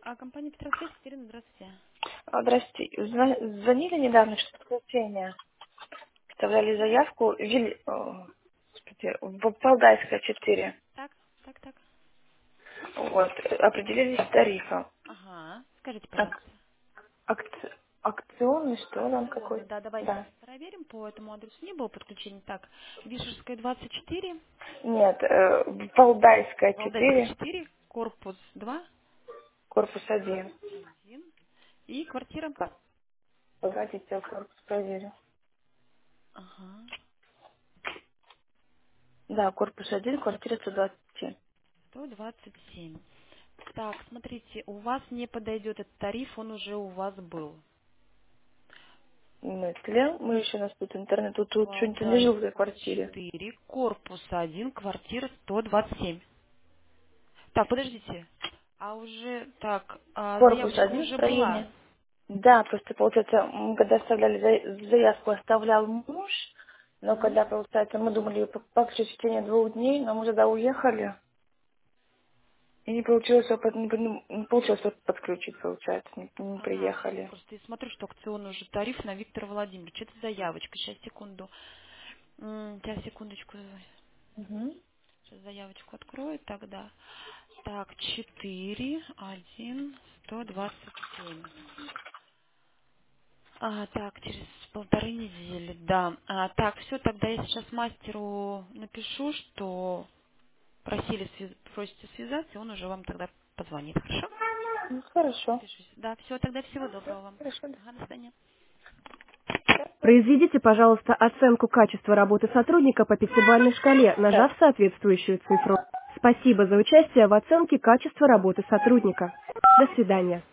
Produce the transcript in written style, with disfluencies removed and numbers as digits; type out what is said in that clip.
Компания Петросвязь, Екатерина, здравствуйте. Здравствуйте. Звонили недавно, что воскресенье. Вставляли заявку. Господи, в Валдайская 4. Так, так, так. Вот. Определились с тарифом. Ага. Скажите, Ак- пожалуйста. акционный, что там Акционный, какой? да, давайте Да. проверим. По этому адресу не было подключения. Так, Вишерская, 24, Нет, Валдайская Валдайская, 4, 4, корпус 2, корпус 1. 1 и квартира. Так, погодите, я корпус проверю. Ага. Да, корпус 1, квартира 127. 127. Так, смотрите, у вас не подойдет этот тариф, он уже у вас был. Мысли. Мы еще у нас тут интернет. Тут что-нибудь не жил в этой Валдайская, квартире. 4, корпус 1, квартира 127. Так, подождите. А уже, так, Корпус заявочка 1, уже была. строение. Да, просто, получается, мы когда оставляли заявку, оставлял муж, но Мгм. когда, получается, мы думали подключить в течение 2 дней, но мы тогда уехали, и не получилось, не получилось подключить, получается, не Ага, сейчас приехали. просто я смотрю, что акционный уже тариф на Виктора Владимировича. Это заявочка. Сейчас, секунду. Сейчас, секундочку. Мгм. Сейчас заявочку открою тогда. Так, 4, 1, 127. Так, через 1,5 недели, да. Так, все, тогда я сейчас мастеру напишу, что просите связаться, и он уже вам тогда позвонит, хорошо? Ну, хорошо. Запишусь. Да, все, тогда всего доброго вам. Хорошо, Ага, до свидания. Произведите, пожалуйста, оценку качества работы сотрудника по пятибалльной шкале, Так. нажав соответствующую цифру. Спасибо за участие в оценке качества работы сотрудника. До свидания.